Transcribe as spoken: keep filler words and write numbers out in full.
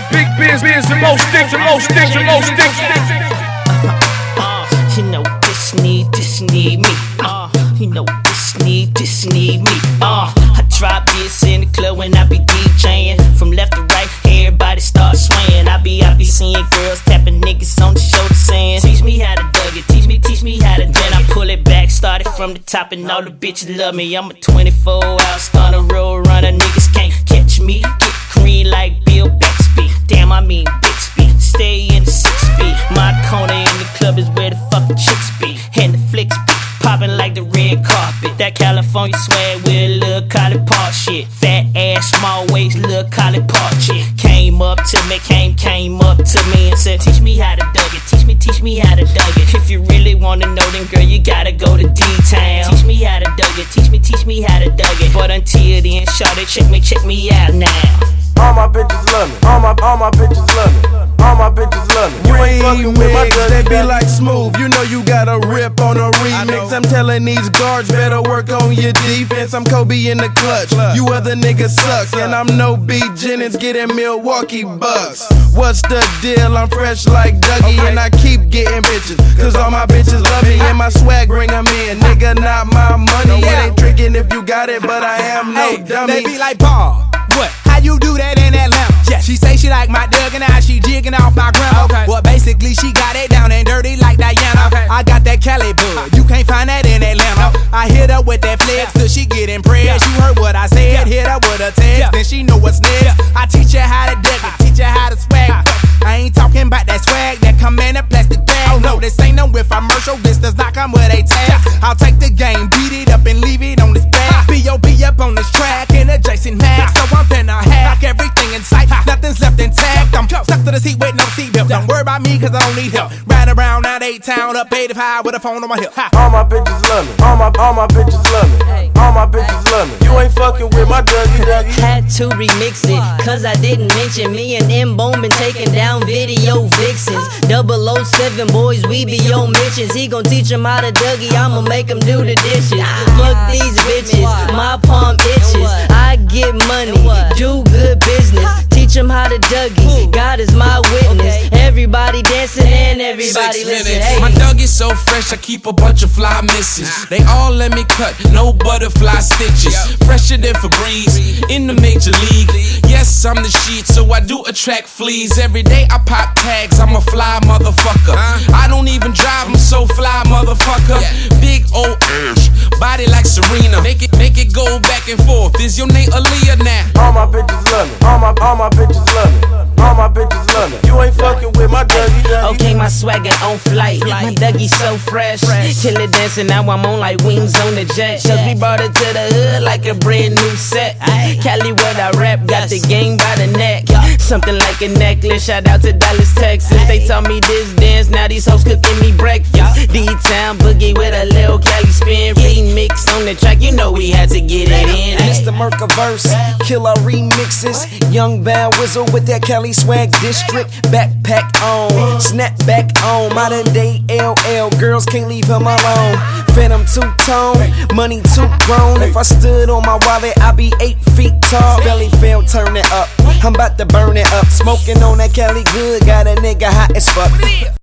Big Benz, Benz, and more sticks, and more sticks, and more sticks. Uh, you know this need, this need me. Uh, you know this need, this need me. Uh, I drop this in the club when I be DJing. From left to right, everybody start swaying. I be, I be seeing girls tapping niggas on the shoulder saying, teach me how to dug it, teach me, teach me how to. Then I pull it back, started from the top, and all the bitches love me. I'm a twenty-four hour stunner, road runner, niggas can't catch me. Get green like Bill Bixby. Damn, I mean Bixby. Stay in the six speed. My corner in the club is where the fucking chicks be. And the flicks be popping like the red carpet. That California swag with a little College Park shit. Fat ass, small waist, little College Park chick. Came up to me, came, came up to me and said, teach me how to dug it. Teach me, teach me how to dug it. If you really wanna know, then girl, you gotta go to D-Town. Teach me how to dug it. Teach me, teach me how to dug it. But until then, shout it, check me, check me out now. All my bitches love me. All my, all my bitches love me. All my bitches love me. You ain't fucking with my mix, they be like Smooth. You know you got a rip on a remix. I'm telling these guards better work on your defense. I'm Kobe in the clutch. You other niggas suck. And I'm no B. Jennings getting Milwaukee Bucks. What's the deal? I'm fresh like Dougie. And I keep getting bitches. Cause all my bitches love me. And my swag bring them in. Nigga, not my money. It ain't tricking if you got it, but I am no hey, dummy. They be like, Paul, what? How you do that in Atlanta? Yeah. She say she like my Doug and now she jigging off my grandma. Okay. Well, basically she got it down and dirty like Diana. Okay. I got that Cali bud, you can't find that in Atlanta. No. I hit her with that flex till she get impressed. Yeah. You heard what I said, yeah. Hit her with a text, yeah. Then she know what's next. Yeah. I teach her how to dig it, teach her how to swag. I ain't talking about that swag that come in a plastic bag. Oh no, this ain't no infomercial, this does not come with a tag. I'll take the game, beat it up and leave it on this bag. B O B up on this track in a Jason Max. So I'm finna hack everything in sight, nothing's left intact. I'm stuck to the seat with no seatbelt. Don't worry about me cause I don't need help. Ride around that eight town up eighty-five with a phone on my hip. All my bitches love me. All my, all my bitches love me. All my bitches love me. You ain't fucking with my Dougie Dougie. Had to remix it, cause I didn't mention me and M-Bone been taking down video vixens. double oh seven boys, we be on missions. He gon' teach him how to Dougie, I'ma make him do the dishes. Fuck these bitches, my palm itches. I get money, do good business. Teach him how to Dougie, God is my witness. Everybody dancing and everybody listen. Hey. My Dougie's so fresh, I keep a bunch of fly misses. They all let me cut, no butterfly stitches. Fresher than Febreze, in the major league. Yes, I'm the shit, so I do attract fleas. Every day I pop tags, I'm a fly motherfucker. I don't even drive, I'm so fly motherfucker. Big old ass, body like Serena. Make it, make it go back and forth. Is your name Aaliyah now? All my bitches love me. All my, all my bitches love me. All my bitches love me. You ain't fucking with my Dougie Dougie. Okay, my swagger on flight. My Dougie's so fresh. Kill it dancing, now I'm on like wings on the jet. Cause we brought it to the hood like a brand new set. Cali where I rap, got the game by the neck. Something like a necklace, shout out to Dallas, Texas. They taught me this dance, now these hoes cooking me breakfast. D-Town boogie with a little Cali spin. Remix on the track, you know we had to get it in. Mister Mercaverse, killer remixes. Young Bad Whistle with that Cali swag district. Backpack on, snapback on. Modern day L L, girls can't leave him alone. Phantom two-tone, money too grown. If I stood on my wallet, I'd be eight feet tall. Belly fell, turn it up, I'm about to burn it up. Smoking on that Cali good, got a nigga hot as fuck.